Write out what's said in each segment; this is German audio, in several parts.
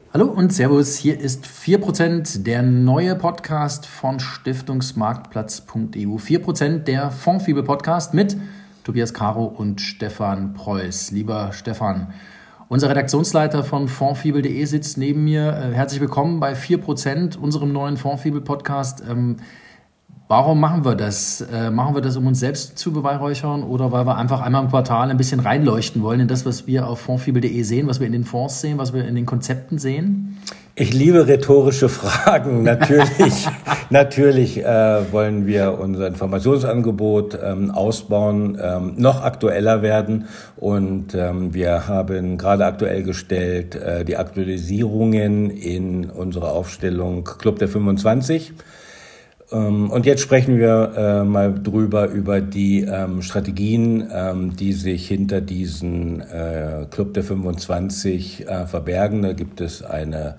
Hallo und Servus, hier ist 4%, der neue Podcast von Stiftungsmarktplatz.eu. 4%, der Fondsfibel-Podcast mit Tobias Caro und Stefan Preuß. Lieber Stefan, unser Redaktionsleiter von Fondsfibel.de sitzt neben mir. Herzlich willkommen bei 4%, unserem neuen Fondsfibel-Podcast. Warum machen wir das? Machen wir das, um uns selbst zu beweihräuchern oder weil wir einfach einmal im Quartal ein bisschen reinleuchten wollen in das, was wir auf fondsfibel.de sehen, was wir in den Fonds sehen, was wir in den Konzepten sehen? Ich liebe rhetorische Fragen. Natürlich wollen wir unser Informationsangebot ausbauen, noch aktueller werden. Und wir haben gerade aktuell gestellt die Aktualisierungen in unserer Aufstellung Club der 25. Und jetzt sprechen wir mal über die Strategien, die sich hinter diesen Club der 25 verbergen. Da gibt es eine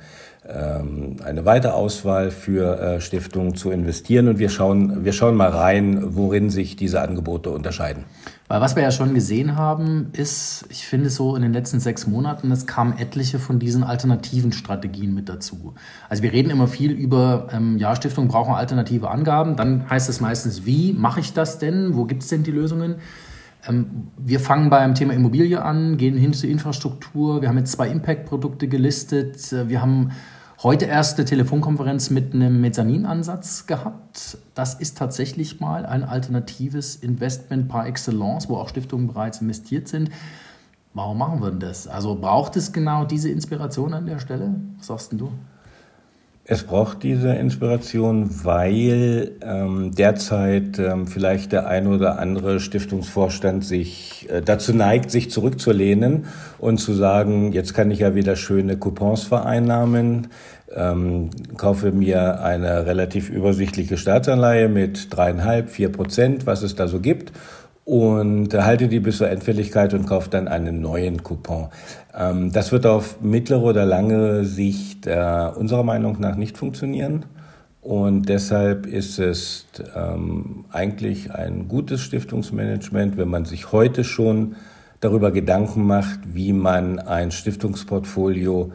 weite Auswahl für Stiftungen zu investieren und wir schauen mal rein, worin sich diese Angebote unterscheiden. Weil was wir ja schon gesehen haben, ist, ich finde so in den letzten 6 Monaten, es kamen etliche von diesen alternativen Strategien mit dazu. Also wir reden immer viel über, Stiftungen brauchen alternative Angaben, dann heißt es meistens, wie mache ich das denn, wo gibt es denn die Lösungen? Wir fangen beim Thema Immobilie an, gehen hin zur Infrastruktur, wir haben jetzt 2 Impact-Produkte gelistet, wir haben heute erst eine Telefonkonferenz mit einem Mezzanin-Ansatz gehabt. Das ist tatsächlich mal ein alternatives Investment par excellence, wo auch Stiftungen bereits investiert sind. Warum machen wir denn das? Also braucht es genau diese Inspiration an der Stelle? Was sagst denn du? Es braucht diese Inspiration, weil derzeit vielleicht der ein oder andere Stiftungsvorstand sich dazu neigt, sich zurückzulehnen und zu sagen, jetzt kann ich ja wieder schöne Coupons vereinnahmen, kaufe mir eine relativ übersichtliche Staatsanleihe mit 3,5-4%, was es da so gibt, und halte die bis zur Endfälligkeit und kaufe dann einen neuen Coupon. Das wird auf mittlere oder lange Sicht unserer Meinung nach nicht funktionieren. Und deshalb ist es eigentlich ein gutes Stiftungsmanagement, wenn man sich heute schon darüber Gedanken macht, wie man ein Stiftungsportfolio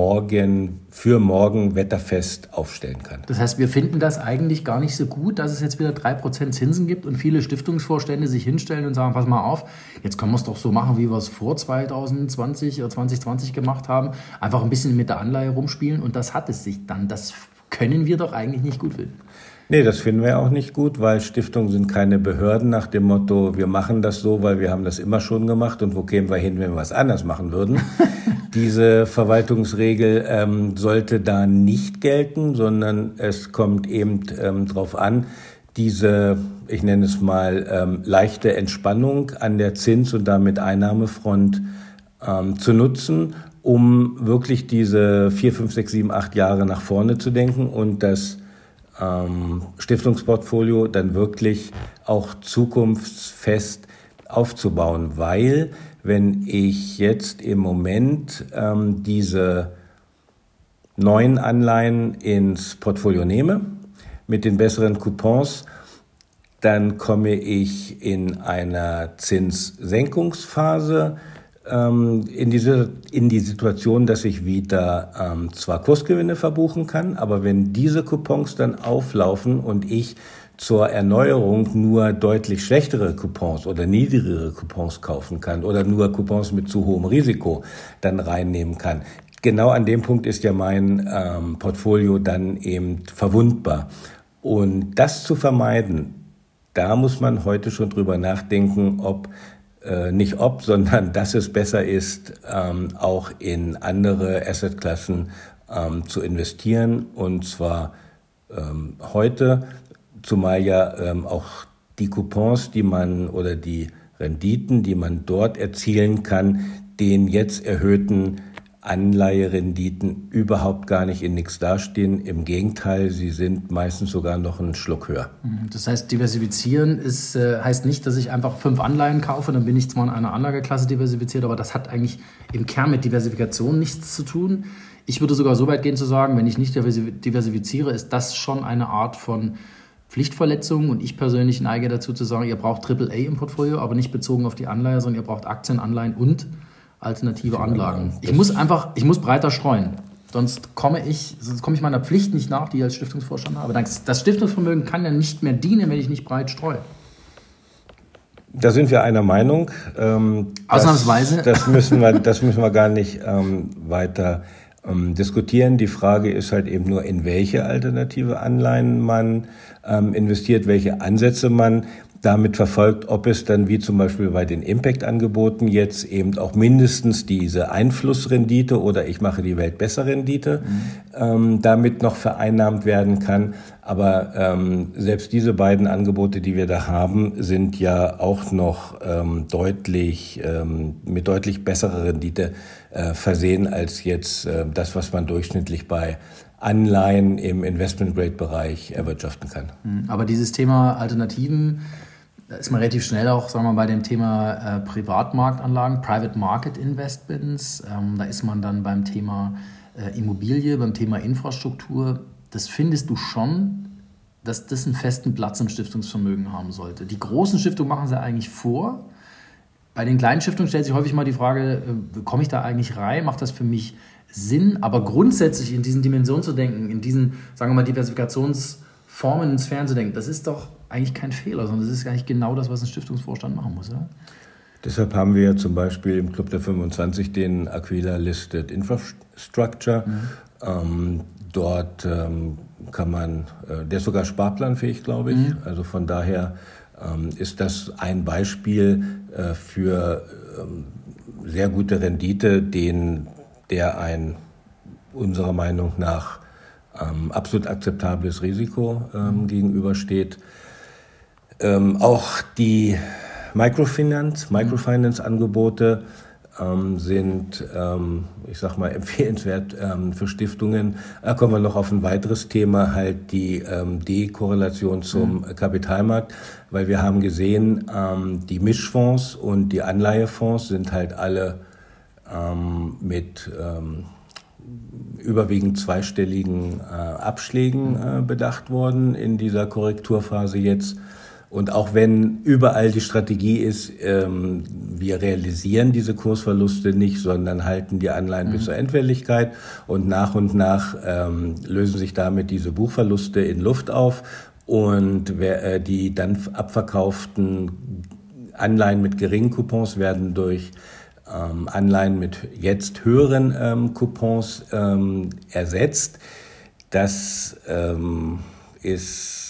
für morgen wetterfest aufstellen kann. Das heißt, wir finden das eigentlich gar nicht so gut, dass es jetzt wieder 3% Zinsen gibt und viele Stiftungsvorstände sich hinstellen und sagen, pass mal auf, jetzt können wir es doch so machen, wie wir es vor 2020 oder 2020 gemacht haben. Einfach ein bisschen mit der Anleihe rumspielen und das hat es sich dann. Das können wir doch eigentlich nicht gut finden. Nee, das finden wir auch nicht gut, weil Stiftungen sind keine Behörden nach dem Motto, wir machen das so, weil wir haben das immer schon gemacht und wo kämen wir hin, wenn wir was anders machen würden. Diese Verwaltungsregel sollte da nicht gelten, sondern es kommt eben darauf an, diese, ich nenne es mal, leichte Entspannung an der Zins- und damit Einnahmefront zu nutzen, um wirklich diese 4, 5, 6, 7, 8 Jahre nach vorne zu denken und das Stiftungsportfolio dann wirklich auch zukunftsfest aufzubauen, weil wenn ich jetzt im Moment diese neuen Anleihen ins Portfolio nehme mit den besseren Coupons, dann komme ich in einer Zinssenkungsphase in die Situation, dass ich wieder zwar Kursgewinne verbuchen kann, aber wenn diese Coupons dann auflaufen und ich zur Erneuerung nur deutlich schlechtere Coupons oder niedrigere Coupons kaufen kann oder nur Coupons mit zu hohem Risiko dann reinnehmen kann. Genau an dem Punkt ist ja mein Portfolio dann eben verwundbar. Und das zu vermeiden, da muss man heute schon drüber nachdenken, sondern dass es besser ist, auch in andere Assetklassen zu investieren. Und zwar heute, zumal ja auch die Coupons, die man oder die Renditen, die man dort erzielen kann, den jetzt erhöhten Anleiherenditen überhaupt gar nicht in nichts dastehen. Im Gegenteil, sie sind meistens sogar noch einen Schluck höher. Das heißt, diversifizieren heißt nicht, dass ich einfach 5 Anleihen kaufe, dann bin ich zwar in einer Anlageklasse diversifiziert, aber das hat eigentlich im Kern mit Diversifikation nichts zu tun. Ich würde sogar so weit gehen zu sagen, wenn ich nicht diversifiziere, ist das schon eine Art von Pflichtverletzung und ich persönlich neige dazu zu sagen, ihr braucht AAA im Portfolio, aber nicht bezogen auf die Anleihe, sondern ihr braucht Aktien, Anleihen und alternative Anlagen. Ich muss breiter streuen. Sonst komme ich meiner Pflicht nicht nach, die ich als Stiftungsvorstand habe. Das Stiftungsvermögen kann ja nicht mehr dienen, wenn ich nicht breit streue. Da sind wir einer Meinung. Ausnahmsweise. Das müssen wir gar nicht weiter diskutieren. Die Frage ist halt eben nur, in welche alternative Anleihen man investiert, welche Ansätze man damit verfolgt, ob es dann wie zum Beispiel bei den Impact-Angeboten jetzt eben auch mindestens diese Einflussrendite oder ich mache die Welt besser Rendite damit noch vereinnahmt werden kann. Aber selbst diese beiden Angebote, die wir da haben, sind ja auch noch mit deutlich besserer Rendite versehen als jetzt das, was man durchschnittlich bei Anleihen im Investment-Grade-Bereich erwirtschaften kann. Aber dieses Thema Alternativen, da ist man relativ schnell auch, sagen wir mal, bei dem Thema Privatmarktanlagen, Private Market Investments. Da ist man dann beim Thema Immobilie, beim Thema Infrastruktur. Das findest du schon, dass das einen festen Platz im Stiftungsvermögen haben sollte. Die großen Stiftungen machen sie eigentlich vor. Bei den kleinen Stiftungen stellt sich häufig mal die Frage, komme ich da eigentlich rein? Macht das für mich Sinn? Aber grundsätzlich in diesen Dimensionen zu denken, in diesen, sagen wir mal, Diversifikationsformen ins Sphären zu denken, das ist doch eigentlich kein Fehler, sondern das ist eigentlich genau das, was ein Stiftungsvorstand machen muss, oder? Deshalb haben wir ja zum Beispiel im Club der 25 den Aquila Listed Infrastructure. Dort kann man, der ist sogar sparplanfähig, glaube ich. Also von daher ist das ein Beispiel für sehr gute Rendite, der ein unserer Meinung nach absolut akzeptables Risiko gegenübersteht. Auch die Microfinance-Angebote sind, ich sag mal, empfehlenswert für Stiftungen. Da kommen wir noch auf ein weiteres Thema, halt die Dekorrelation zum Kapitalmarkt, weil wir haben gesehen, die Mischfonds und die Anleihefonds sind halt alle mit überwiegend zweistelligen Abschlägen bedacht worden in dieser Korrekturphase jetzt. Und auch wenn überall die Strategie ist, wir realisieren diese Kursverluste nicht, sondern halten die Anleihen bis zur Endfälligkeit und nach lösen sich damit diese Buchverluste in Luft auf und die dann abverkauften Anleihen mit geringen Coupons werden durch Anleihen mit jetzt höheren Coupons ersetzt. Das ist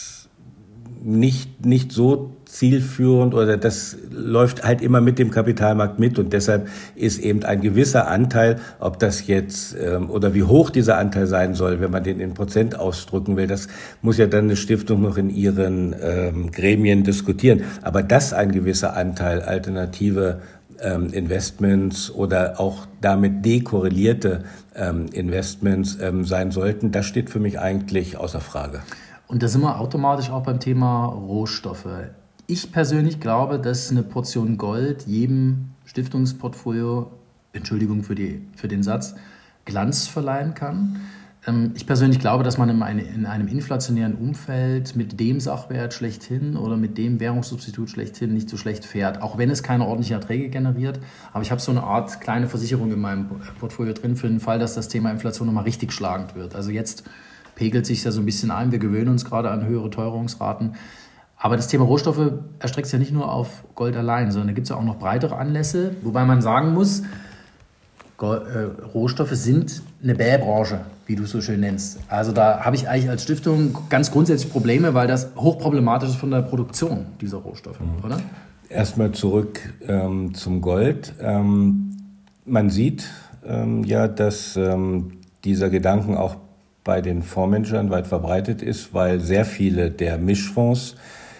nicht so zielführend oder das läuft halt immer mit dem Kapitalmarkt mit und deshalb ist eben ein gewisser Anteil, ob das jetzt oder wie hoch dieser Anteil sein soll, wenn man den in Prozent ausdrücken will, das muss ja dann eine Stiftung noch in ihren Gremien diskutieren. Aber dass ein gewisser Anteil alternative Investments oder auch damit dekorrelierte Investments sein sollten, das steht für mich eigentlich außer Frage. Und da sind wir automatisch auch beim Thema Rohstoffe. Ich persönlich glaube, dass eine Portion Gold jedem Stiftungsportfolio, Entschuldigung für den Satz, Glanz verleihen kann. Ich persönlich glaube, dass man in einem inflationären Umfeld mit dem Sachwert schlechthin oder mit dem Währungssubstitut schlechthin nicht so schlecht fährt, auch wenn es keine ordentlichen Erträge generiert. Aber ich habe so eine Art kleine Versicherung in meinem Portfolio drin für den Fall, dass das Thema Inflation nochmal richtig schlagend wird. Also jetzt pegelt sich ja so ein bisschen ein. Wir gewöhnen uns gerade an höhere Teuerungsraten. Aber das Thema Rohstoffe erstreckt sich ja nicht nur auf Gold allein, sondern da gibt es ja auch noch breitere Anlässe, wobei man sagen muss, Rohstoffe sind eine Bähbranche, wie du es so schön nennst. Also da habe ich eigentlich als Stiftung ganz grundsätzlich Probleme, weil das hochproblematisch ist von der Produktion dieser Rohstoffe, oder? Erstmal zurück zum Gold. Man sieht ja, dass dieser Gedanken auch bei den Fondsmanagern weit verbreitet ist, weil sehr viele der Mischfonds,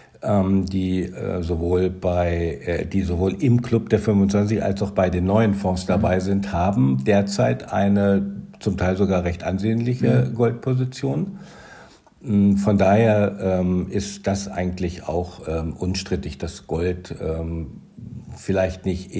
die sowohl im Club der 25 als auch bei den neuen Fonds dabei sind, haben derzeit eine zum Teil sogar recht ansehnliche Goldposition. Von daher ist das eigentlich auch unstrittig, dass Gold vielleicht nicht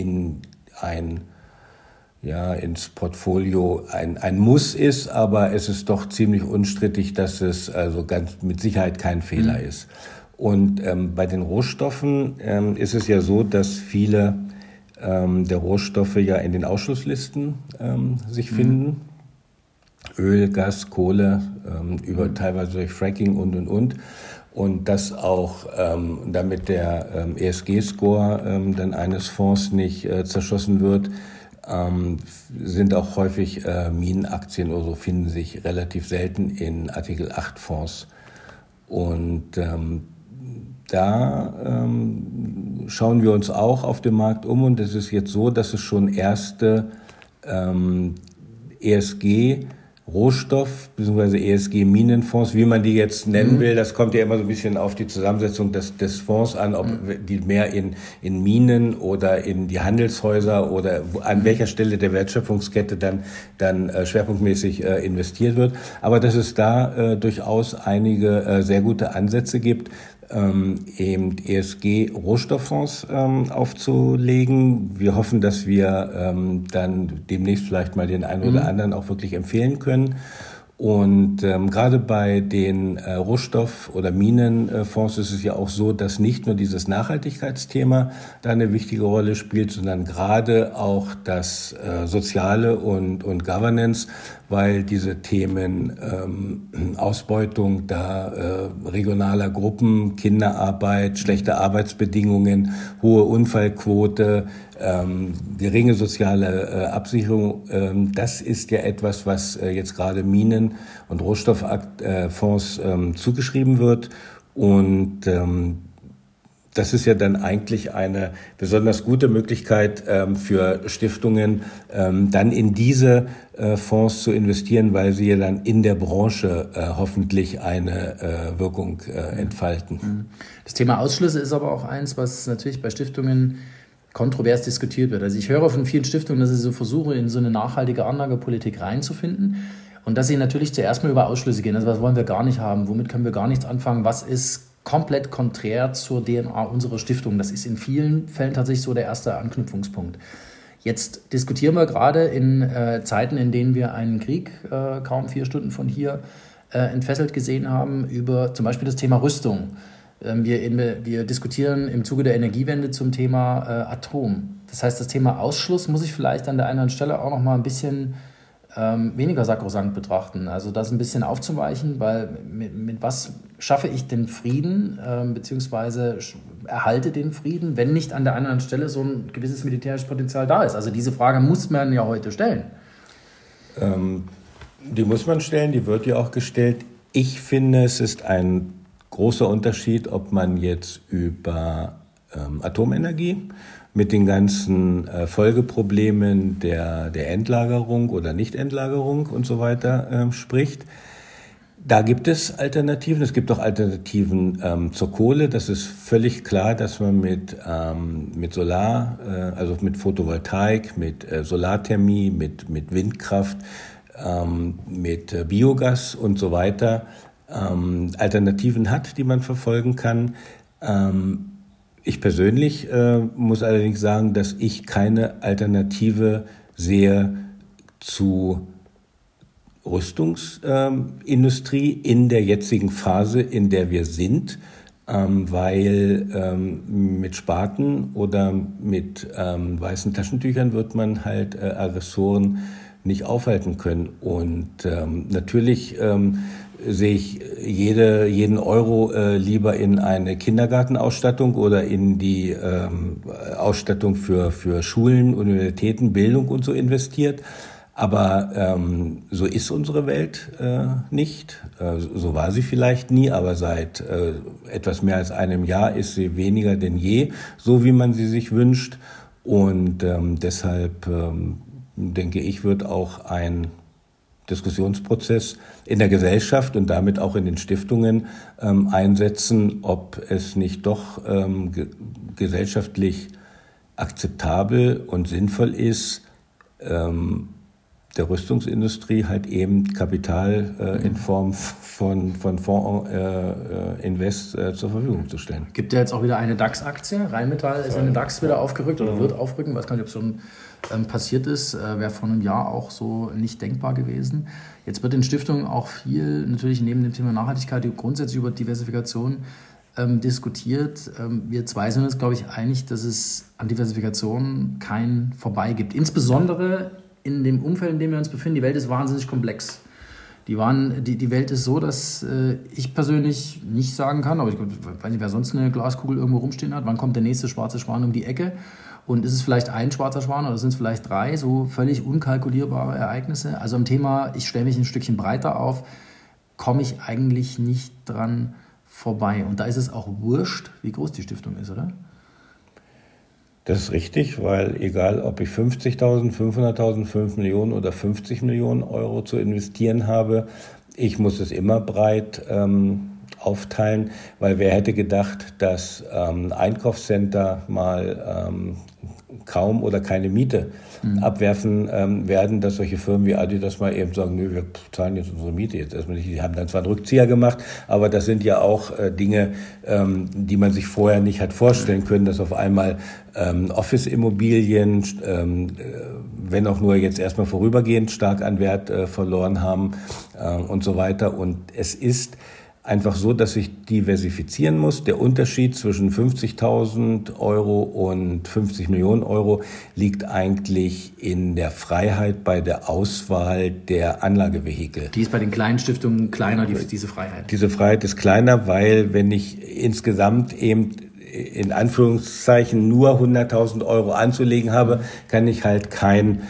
ins Portfolio ein Muss ist, aber es ist doch ziemlich unstrittig, dass es also ganz mit Sicherheit kein Fehler ist. Und bei den Rohstoffen ist es ja so, dass viele der Rohstoffe ja in den Ausschlusslisten sich finden. Öl, Gas, Kohle, über teilweise durch Fracking und. Und dass auch, damit der ESG-Score dann eines Fonds nicht zerschossen wird, sind auch häufig Minenaktien oder so, finden sich relativ selten in Artikel 8 Fonds. Und da schauen wir uns auch auf dem Markt um, und es ist jetzt so, dass es schon erste ESG-Rohstoff- bzw. ESG-Minenfonds, wie man die jetzt nennen will, das kommt ja immer so ein bisschen auf die Zusammensetzung des Fonds an, ob die mehr in Minen oder in die Handelshäuser oder an welcher Stelle der Wertschöpfungskette dann schwerpunktmäßig investiert wird. Aber dass es da durchaus einige sehr gute Ansätze gibt, eben ESG-Rohstofffonds aufzulegen. Wir hoffen, dass wir dann demnächst vielleicht mal den einen oder anderen auch wirklich empfehlen können. Und gerade bei den Rohstoff- oder Minenfonds ist es ja auch so, dass nicht nur dieses Nachhaltigkeitsthema da eine wichtige Rolle spielt, sondern gerade auch das Soziale und Governance, weil diese Themen Ausbeutung regionaler Gruppen, Kinderarbeit, schlechte Arbeitsbedingungen, hohe Unfallquote, geringe soziale Absicherung, das ist ja etwas, was jetzt gerade Minen- und Rohstofffonds zugeschrieben wird. Und das ist ja dann eigentlich eine besonders gute Möglichkeit für Stiftungen, dann in diese Fonds zu investieren, weil sie ja dann in der Branche hoffentlich eine Wirkung entfalten. Das Thema Ausschlüsse ist aber auch eins, was natürlich bei Stiftungen kontrovers diskutiert wird. Also ich höre von vielen Stiftungen, dass sie so versuchen, in so eine nachhaltige Anlagepolitik reinzufinden und dass sie natürlich zuerst mal über Ausschlüsse gehen. Also was wollen wir gar nicht haben? Womit können wir gar nichts anfangen? Was ist komplett konträr zur DNA unserer Stiftung? Das ist in vielen Fällen tatsächlich so der erste Anknüpfungspunkt. Jetzt diskutieren wir gerade in Zeiten, in denen wir einen Krieg kaum 4 Stunden von hier entfesselt gesehen haben, über zum Beispiel das Thema Rüstung. Wir diskutieren im Zuge der Energiewende zum Thema Atom. Das heißt, das Thema Ausschluss muss ich vielleicht an der einen oder anderen Stelle auch noch mal ein bisschen weniger sakrosankt betrachten. Also das ein bisschen aufzuweichen, weil mit was schaffe ich den Frieden, beziehungsweise erhalte den Frieden, wenn nicht an der einen oder anderen Stelle so ein gewisses militärisches Potenzial da ist. Also diese Frage muss man ja heute stellen. Die muss man stellen, die wird ja auch gestellt. Ich finde, es ist ein großer Unterschied, ob man jetzt über Atomenergie mit den ganzen Folgeproblemen der Endlagerung oder Nichtendlagerung und so weiter spricht. Da gibt es Alternativen. Es gibt auch Alternativen zur Kohle. Das ist völlig klar, dass man mit Solar, also mit Photovoltaik, mit Solarthermie, mit Windkraft, mit Biogas und so weiter Alternativen hat, die man verfolgen kann. Ich persönlich muss allerdings sagen, dass ich keine Alternative sehe zu Rüstungsindustrie in der jetzigen Phase, in der wir sind, weil mit Spaten oder mit weißen Taschentüchern wird man halt Aggressoren nicht aufhalten können. Und natürlich sehe ich jeden Euro lieber in eine Kindergartenausstattung oder in die Ausstattung für Schulen, Universitäten, Bildung und so investiert. Aber so ist unsere Welt nicht. So war sie vielleicht nie, aber seit etwas mehr als einem Jahr ist sie weniger denn je, so wie man sie sich wünscht. Und deshalb denke ich, wird auch ein Diskussionsprozess in der Gesellschaft und damit auch in den Stiftungen einsetzen, ob es nicht doch gesellschaftlich akzeptabel und sinnvoll ist, der Rüstungsindustrie halt eben Kapital in Form von Fonds Invest zur Verfügung zu stellen. Gibt ja jetzt auch wieder eine DAX-Aktie. Rheinmetall ist in den DAX wieder aufgerückt oder wird aufrücken. Ich weiß gar nicht, ob es schon passiert ist. Wäre vor einem Jahr auch so nicht denkbar gewesen. Jetzt wird in Stiftungen auch viel, natürlich neben dem Thema Nachhaltigkeit, grundsätzlich über Diversifikation diskutiert. Wir zwei sind uns, glaube ich, einig, dass es an Diversifikation kein Vorbei gibt. Insbesondere in dem Umfeld, in dem wir uns befinden. Die Welt ist wahnsinnig komplex. Die Welt ist so, dass ich persönlich nicht sagen kann, aber ich weiß nicht, wer sonst eine Glaskugel irgendwo rumstehen hat, wann kommt der nächste schwarze Schwan um die Ecke und ist es vielleicht ein schwarzer Schwan oder sind es vielleicht 3, so völlig unkalkulierbare Ereignisse. Also am Thema, ich stelle mich ein Stückchen breiter auf, komme ich eigentlich nicht dran vorbei. Und da ist es auch wurscht, wie groß die Stiftung ist, oder? Das ist richtig, weil egal, ob ich 50.000, 500.000, 5 Millionen oder 50 Millionen Euro zu investieren habe, ich muss es immer breit aufteilen, weil wer hätte gedacht, dass Einkaufscenter mal kaum oder keine Miete abwerfen werden, dass solche Firmen wie Adidas mal eben sagen, nö, wir zahlen jetzt unsere Miete jetzt erstmal nicht. Die haben dann zwar einen Rückzieher gemacht, aber das sind ja auch Dinge, die man sich vorher nicht hat vorstellen können, dass auf einmal Office-Immobilien, wenn auch nur jetzt erstmal vorübergehend stark an Wert verloren haben und so weiter. Und es ist einfach so, dass ich diversifizieren muss. Der Unterschied zwischen 50.000 Euro und 50 Millionen Euro liegt eigentlich in der Freiheit bei der Auswahl der Anlagevehikel. Die ist bei den kleinen Stiftungen kleiner, diese Freiheit. Diese Freiheit ist kleiner, weil wenn ich insgesamt eben in Anführungszeichen nur 100.000 Euro anzulegen habe, kann ich halt kein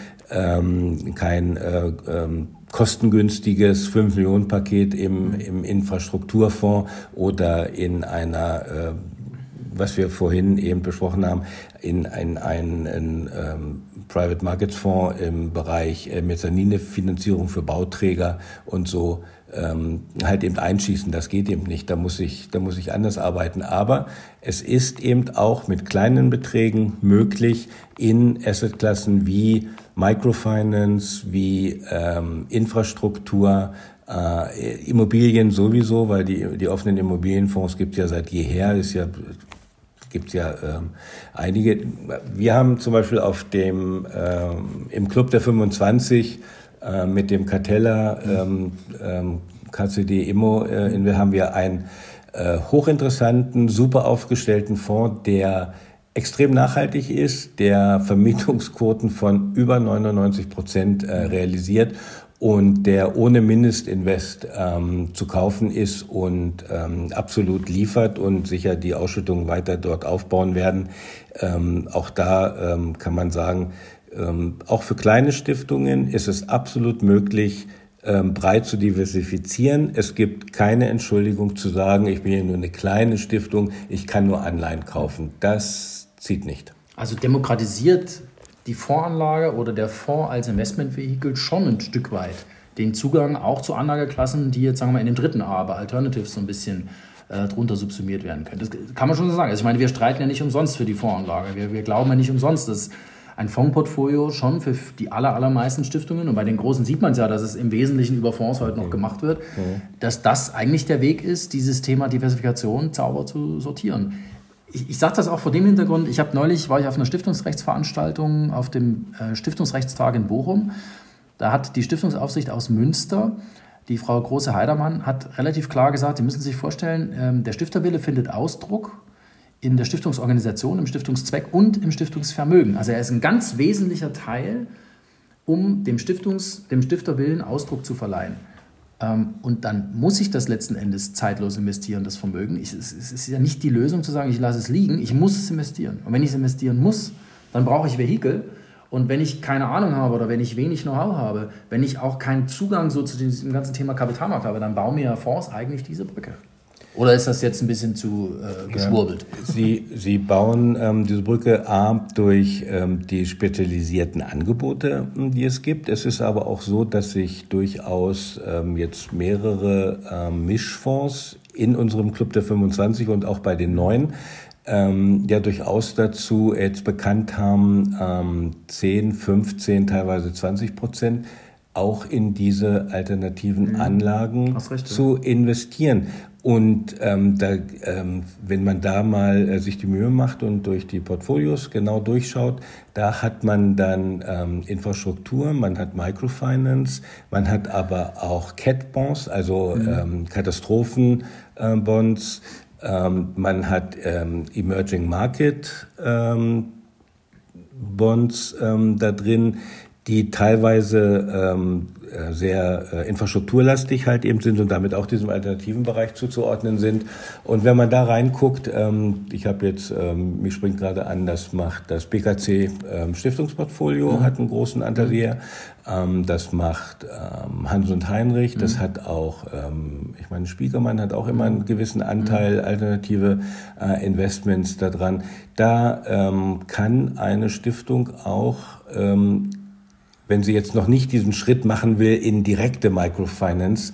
kostengünstiges 5-Millionen-Paket im Infrastrukturfonds oder in einer, was wir vorhin eben besprochen haben, in einen Private Markets Fonds im Bereich Mezzaninfinanzierung für Bauträger und so halt eben einschießen. Das geht eben nicht. Da muss ich anders arbeiten. Aber es ist eben auch mit kleinen Beträgen möglich, in Assetklassen wie Microfinance, wie Infrastruktur, Immobilien sowieso, weil die offenen Immobilienfonds gibt es ja seit jeher, gibt ja einige. Wir haben zum Beispiel im Club der 25 mit dem Cartella KCD Immo haben wir einen hochinteressanten, super aufgestellten Fonds, der extrem nachhaltig ist, der Vermietungsquoten von über 99% realisiert und der ohne Mindestinvest zu kaufen ist und absolut liefert und sicher die Ausschüttungen weiter dort aufbauen werden. Auch da kann man sagen, auch für kleine Stiftungen ist es absolut möglich, breit zu diversifizieren. Es gibt keine Entschuldigung zu sagen, ich bin ja nur eine kleine Stiftung, ich kann nur Anleihen kaufen. Das zieht nicht. Also demokratisiert die Fondsanlage oder der Fonds als Investmentvehikel schon ein Stück weit den Zugang auch zu Anlageklassen, die jetzt, sagen wir mal, in dem dritten A bei Alternatives so ein bisschen drunter subsumiert werden können. Das kann man schon so sagen. Also ich meine, wir streiten ja nicht umsonst für die Fondsanlage. Wir glauben ja nicht umsonst, dass ein Fondsportfolio schon für die allermeisten Stiftungen, und bei den Großen sieht man es ja, dass es im Wesentlichen über Fonds heute noch gemacht wird, dass das eigentlich der Weg ist, dieses Thema Diversifikation sauber zu sortieren. Ich sage das auch vor dem Hintergrund, war ich auf einer Stiftungsrechtsveranstaltung auf dem Stiftungsrechtstag in Bochum. Da hat die Stiftungsaufsicht aus Münster, die Frau Große-Heidermann, hat relativ klar gesagt, Sie müssen sich vorstellen, der Stifterwille findet Ausdruck in der Stiftungsorganisation, im Stiftungszweck und im Stiftungsvermögen. Also er ist ein ganz wesentlicher Teil, um dem Stifterwillen Ausdruck zu verleihen. Und dann muss ich das letzten Endes zeitlos investieren, das Vermögen. Es ist ja nicht die Lösung zu sagen, ich lasse es liegen, ich muss es investieren. Und wenn ich es investieren muss, dann brauche ich Vehikel. Und wenn ich keine Ahnung habe oder wenn ich wenig Know-how habe, wenn ich auch keinen Zugang so zu diesem ganzen Thema Kapitalmarkt habe, dann bauen mir Fonds eigentlich diese Brücke. Oder ist das jetzt ein bisschen zu geschwurbelt? Ja, Sie bauen diese Brücke durch die spezialisierten Angebote, die es gibt. Es ist aber auch so, dass sich durchaus jetzt mehrere Mischfonds in unserem Club der 25 und auch bei den neuen ja durchaus dazu jetzt bekannt haben, 10, 15, teilweise 20% auch in diese alternativen Anlagen zu investieren. Und wenn man da mal sich die Mühe macht und durch die Portfolios genau durchschaut, da hat man dann Infrastruktur, man hat Microfinance, man hat aber auch Cat-Bonds, also Katastrophenbonds, man hat Emerging Market Bonds da drin, die teilweise sehr infrastrukturlastig halt eben sind und damit auch diesem alternativen Bereich zuzuordnen sind. Und wenn man da reinguckt, ich habe jetzt, mich springt gerade an, das macht das BKC Stiftungsportfolio, hat einen großen Anteil hier. Das macht Hans und Heinrich, das hat auch, ich meine, Spiekermann hat auch immer einen gewissen Anteil alternative Investments daran. Da kann eine Stiftung auch, wenn sie jetzt noch nicht diesen Schritt machen will in direkte Microfinance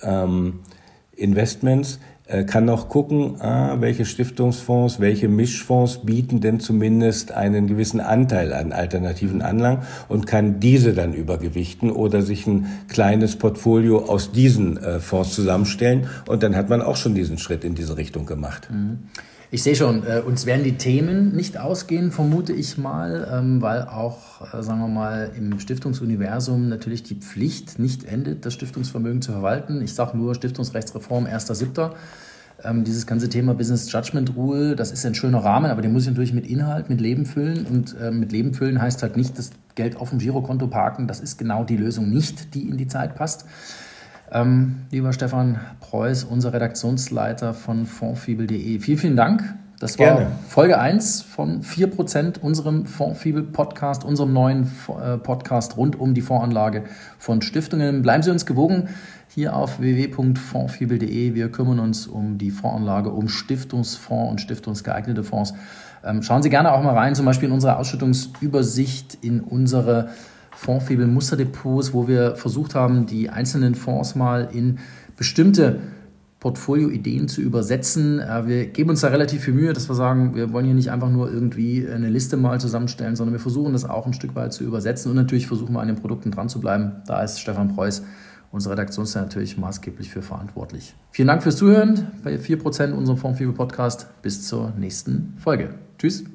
Investments, kann noch gucken, welche Stiftungsfonds, welche Mischfonds bieten denn zumindest einen gewissen Anteil an alternativen Anlagen und kann diese dann übergewichten oder sich ein kleines Portfolio aus diesen Fonds zusammenstellen. Und dann hat man auch schon diesen Schritt in diese Richtung gemacht. Ich sehe schon, uns werden die Themen nicht ausgehen, vermute ich mal, weil auch, sagen wir mal, im Stiftungsuniversum natürlich die Pflicht nicht endet, das Stiftungsvermögen zu verwalten. Ich sage nur Stiftungsrechtsreform 1.7. Dieses ganze Thema Business Judgment Rule, das ist ein schöner Rahmen, aber den muss ich natürlich mit Inhalt, mit Leben füllen. Und mit Leben füllen heißt halt nicht das Geld auf dem Girokonto parken. Das ist genau die Lösung nicht, die in die Zeit passt. Lieber Stefan Preuß, unser Redaktionsleiter von fondsfibel.de. Vielen, vielen Dank. Das war Gerne. Folge 1 von 4%, unserem Fondsfibel-Podcast, unserem neuen Podcast rund um die Fondsanlage von Stiftungen. Bleiben Sie uns gewogen hier auf www.fondsfibel.de. Wir kümmern uns um die Fondsanlage, um Stiftungsfonds und stiftungsgeeignete Fonds. Schauen Sie gerne auch mal rein, zum Beispiel in unsere Ausschüttungsübersicht, in unsere Fondsfibel Musterdepots, wo wir versucht haben, die einzelnen Fonds mal in bestimmte Portfolioideen zu übersetzen. Wir geben uns da relativ viel Mühe, dass wir sagen, wir wollen hier nicht einfach nur irgendwie eine Liste mal zusammenstellen, sondern wir versuchen das auch ein Stück weit zu übersetzen und natürlich versuchen wir an den Produkten dran zu bleiben. Da ist Stefan Preuß, unser Redaktionsleiter, natürlich maßgeblich für verantwortlich. Vielen Dank fürs Zuhören bei 4%, unserem Fondsfibel Podcast. Bis zur nächsten Folge. Tschüss.